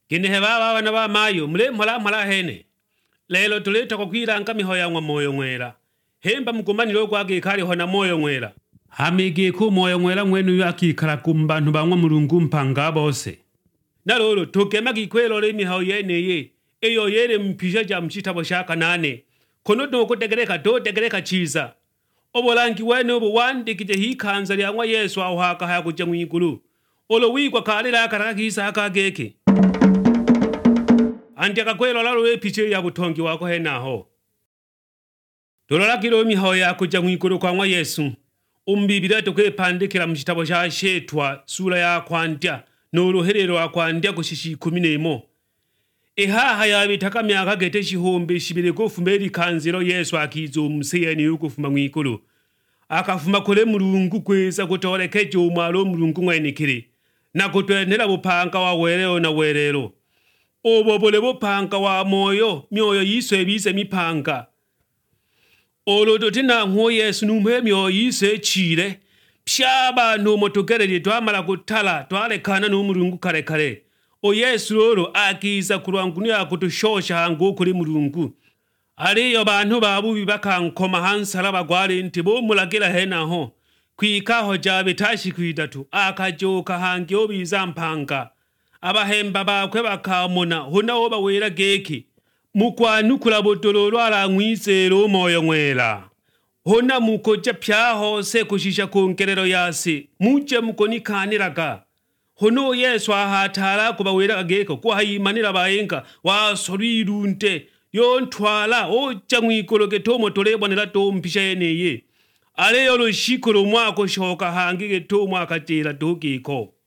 Kinehe bana ba mayo mule mhala hene. Lelo tuleta kwa kwiranga mihoya ngwa moyo mwera. Hemba mkumanilo kwake kali hona moyo mwera. Hamigi ku moyo mwera mwenu yakikala kumbantu bangwa mulungu mpanga bose. Nalolo tukemagi kwelo le mihoya yeneye. Eyo yere mpisha ja mchitabo shaka nane. Kono tegereka chiza. Obolangi wene obo wandikije hikanza lyangwa Yesu awhaka haya kuja mwikulu. Olo wikwa kalila akarakisa akageke. Andi akakwelo lalo wepiche ya butongi wako henaho. Dolola kilo mihoya kuja mwikulu kwa Yesu. Umbibira tukepandikira mchitabo cha shetwa sura ya kwandya n'uruherero akwandya kushishi 11. Ehaha yabitaka myaka gete shihombe shibire kofumeri kanziro Yesu akizo umuseyeni ukufuma mwikulu. Akafuma kule mulungu kweza kutolekeje umwalo mulungu mwenikire. Na kutwenera bupanga wa werero na werero. Obobole bupanga wa myoyo yiswe bize mipanga. Olodotina nko Yesu numwe myoyo yiswe chire. Pshaba numotugerere twamala kutala twalekana n'umulungu kare. O Yesu lolo akiza kurwangunia kutushosha hangu kuri mulungu. Aliyo bantu babubi bakankoma hansala bagwale nti bo mulagira henaho. Kwikaho jabe tashi kwidatu akajoka hangi obiza mpanga. Abahemba bakwe bakamona hona oba wera geki. Mukwanukula botololo ala ngwisero moyo mwera. Hona mukoja pyaho se kushisha konkerero yasi. Muje mukonikaniraga. Hono Yesu ahatala kubawera geko kwa hayimanira bayenga wasolirunte yontwala oja mwikolo getomo tolebonera to mpisha yeneye. Ale yolo shikolo mwako shoka hangi getomo akatela dogeko.